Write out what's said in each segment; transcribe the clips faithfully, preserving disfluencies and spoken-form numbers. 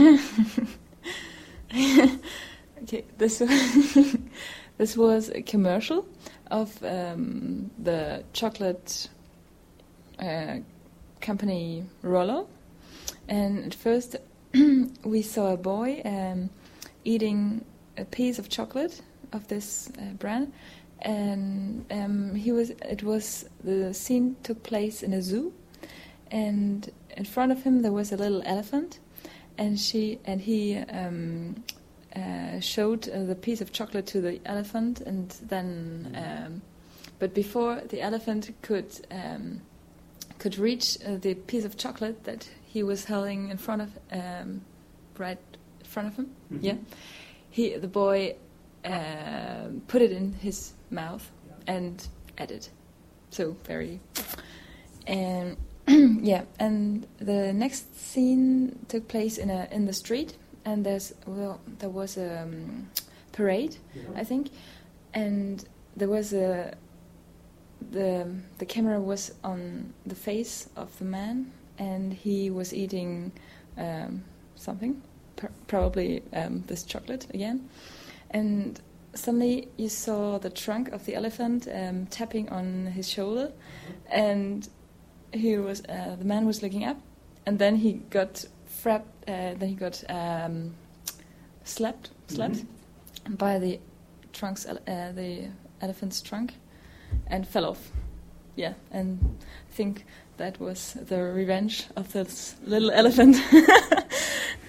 Okay, this was this was a commercial of um, the chocolate uh, company Rollo, and at first we saw a boy um, eating a piece of chocolate of this uh, brand, and um, he was. It was the scene took place in a zoo, and in front of him there was a little elephant, and she and he um, uh, showed uh, the piece of chocolate to the elephant, and then, um, but before the elephant could um, could reach uh, the piece of chocolate that he was holding in front of um, right in front of him, Mm-hmm. yeah, he the boy uh, put it in his mouth and ate it. So very and. Yeah, and the next scene took place in a in the street, and there's well there was a um, parade, Yeah. I think, and there was a the the camera was on the face of the man, and he was eating um, something, pr- probably um, this chocolate again, and suddenly you saw the trunk of the elephant um, tapping on his shoulder, and he was uh, the man was looking up, and then he got frapped. Uh, then he got um, slapped, slapped Mm-hmm. by the trunk's ele- uh, the elephant's trunk, and fell off. Yeah, and I think that was the revenge of this little elephant.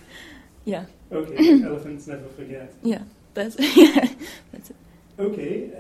Yeah, Okay, elephants never forget. yeah, that's yeah, that's it. Okay,